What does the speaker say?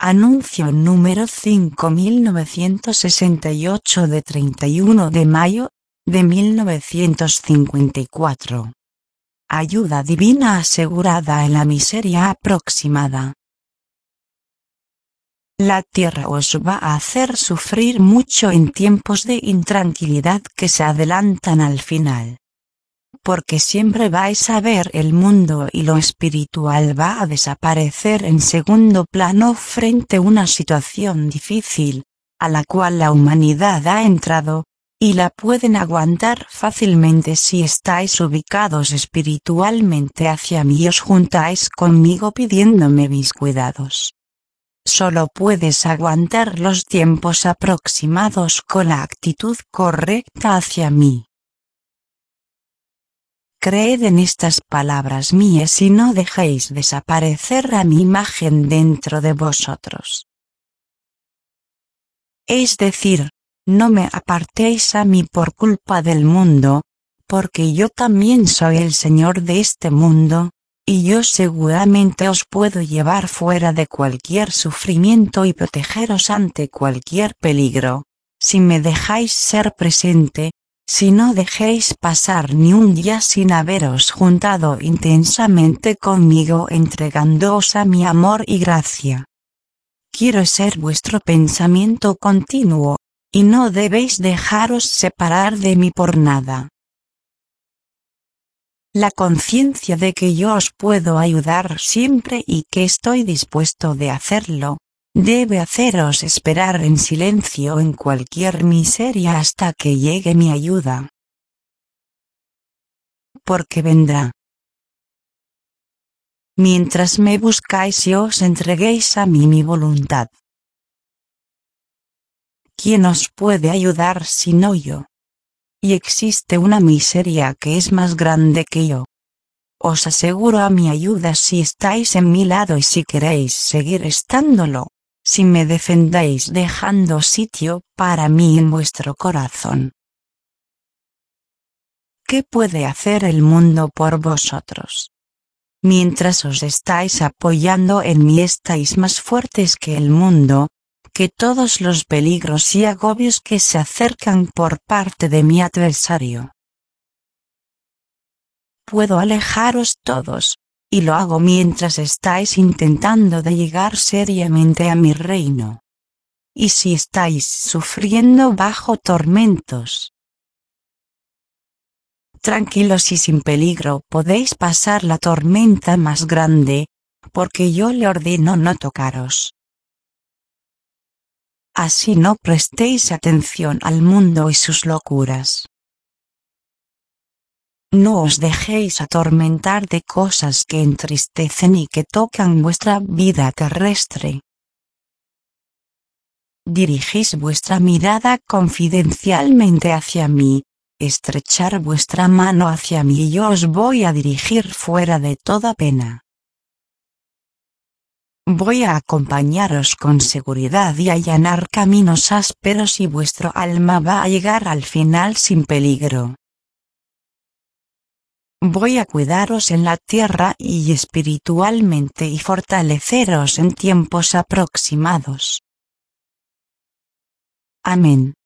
Anuncio número 5968 de 31 de mayo de 1954. Ayuda divina asegurada en la miseria aproximada. La tierra os va a hacer sufrir mucho en tiempos de intranquilidad que se adelantan al final. Porque siempre vais a ver el mundo y lo espiritual va a desaparecer en segundo plano frente a una situación difícil, a la cual la humanidad ha entrado, y la pueden aguantar fácilmente si estáis ubicados espiritualmente hacia mí y os juntáis conmigo pidiéndome mis cuidados. Solo puedes aguantar los tiempos aproximados con la actitud correcta hacia mí. Creed en estas palabras mías y no dejéis desaparecer a mi imagen dentro de vosotros. Es decir, no me apartéis a mí por culpa del mundo, porque yo también soy el Señor de este mundo, y yo seguramente os puedo llevar fuera de cualquier sufrimiento y protegeros ante cualquier peligro, si me dejáis ser presente. Si no dejéis pasar ni un día sin haberos juntado intensamente conmigo entregándoos a mi amor y gracia. Quiero ser vuestro pensamiento continuo, y no debéis dejaros separar de mí por nada. La conciencia de que yo os puedo ayudar siempre y que estoy dispuesto de hacerlo, debe haceros esperar en silencio en cualquier miseria hasta que llegue mi ayuda. Porque vendrá. Mientras me buscáis y os entreguéis a mí mi voluntad. ¿Quién os puede ayudar sino yo? Y existe una miseria que es más grande que yo. Os aseguro a mi ayuda si estáis en mi lado y si queréis seguir estándolo. Si me defendéis dejando sitio para mí en vuestro corazón. ¿Qué puede hacer el mundo por vosotros? Mientras os estáis apoyando en mí estáis más fuertes que el mundo, que todos los peligros y agobios que se acercan por parte de mi adversario. Puedo alejaros todos. Y lo hago mientras estáis intentando de llegar seriamente a mi reino. Y si estáis sufriendo bajo tormentos, tranquilos y sin peligro podéis pasar la tormenta más grande, porque yo le ordeno no tocaros. Así no prestéis atención al mundo y sus locuras. No os dejéis atormentar de cosas que entristecen y que tocan vuestra vida terrestre. Dirigís vuestra mirada confidencialmente hacia mí, estrechar vuestra mano hacia mí y yo os voy a dirigir fuera de toda pena. Voy a acompañaros con seguridad y allanar caminos ásperos y vuestro alma va a llegar al final sin peligro. Voy a cuidaros en la tierra y espiritualmente y fortaleceros en tiempos aproximados. Amén.